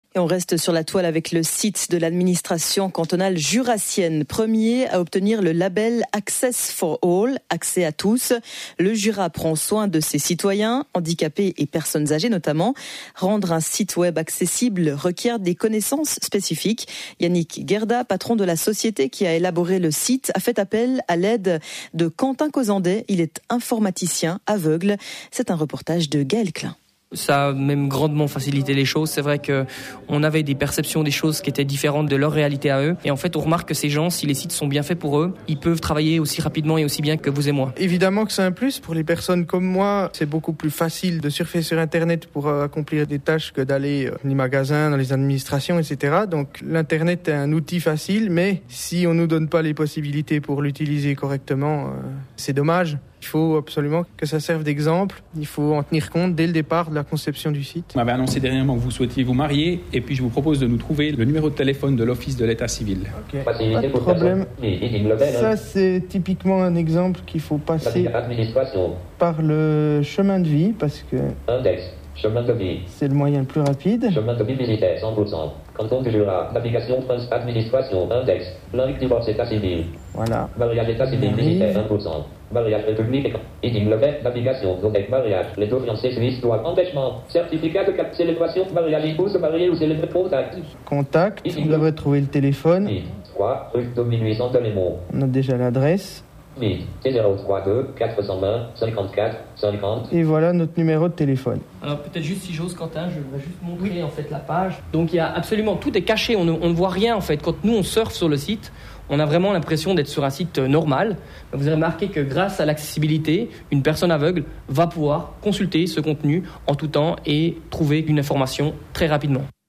Et on reste sur la toile avec le site de l'administration cantonale jurassienne, premier à obtenir le label Access for All, accès à tous. Le Jura prend soin de ses citoyens, handicapés et personnes âgées notamment. Rendre un site web accessible requiert des connaissances spécifiques. Yannick Gerda, patron de la société qui a élaboré le site, a fait appel à l'aide de Quentin Causandet. Il est informaticien aveugle. C'est un reportage de Gaël Klein. Ça a même grandement facilité les choses. C'est vrai qu'on avait des perceptions des choses qui étaient différentes de leur réalité à eux. Et en fait, on remarque que ces gens, si les sites sont bien faits pour eux, ils peuvent travailler aussi rapidement et aussi bien que vous et moi. Évidemment que c'est un plus. Pour les personnes comme moi, c'est beaucoup plus facile de surfer sur Internet pour accomplir des tâches que d'aller dans les magasins, dans les administrations, etc. Donc l'Internet est un outil facile, mais si on ne nous donne pas les possibilités pour l'utiliser correctement, c'est dommage. Il faut absolument que ça serve d'exemple. Il faut en tenir compte dès le départ de la conception du site. Vous m'avez annoncé dernièrement que vous souhaitiez vous marier et puis je vous propose de nous trouver le numéro de téléphone de l'Office de l'État civil. Okay. Pas de problème. Ça, c'est typiquement un exemple qu'il faut passer par le chemin de vie parce que chemin de vie. C'est le moyen le plus rapide. Chemin de vie militaire, 100%. Canton du Jura. Navigation, France, administration, index. Blanc, divorce, état civil. Voilà. Mariage, état civil, militaire, 1%. Mariage, république, Eating, levé, navigation, Zodec, mariage. Les deux fiancés suisses doivent empêchement. Certificat de célébration, mariage, épouse, marié ou célébrer contact. Contact, vous devrez trouver le téléphone. 3, rue 2800 de Lémont. On a déjà l'adresse. T032 420 54 50. Et voilà notre numéro de téléphone. Alors peut-être juste si j'ose, Quentin, je vais juste montrer en fait la page. Donc il y a absolument, tout est caché, on ne voit rien en fait. Quand nous on surfe sur le site, on a vraiment l'impression d'être sur un site normal. Vous avez remarqué que grâce à l'accessibilité, une personne aveugle va pouvoir consulter ce contenu en tout temps et trouver une information très rapidement.